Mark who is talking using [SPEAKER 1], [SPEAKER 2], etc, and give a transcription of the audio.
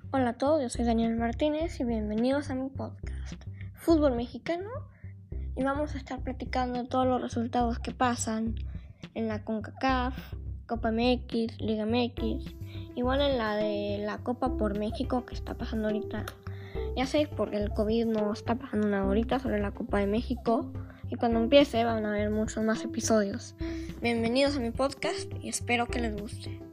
[SPEAKER 1] Hola a todos, yo soy Daniel Martínez y bienvenidos a mi podcast Fútbol Mexicano, y vamos a estar platicando todos los resultados que pasan en la CONCACAF, Copa MX, Liga MX, igual en la de la Copa por México que está pasando ahorita. Ya sé, porque el COVID no está pasando nada ahorita sobre la Copa de México, y cuando empiece van a haber muchos más episodios. Bienvenidos a mi podcast y espero que les guste.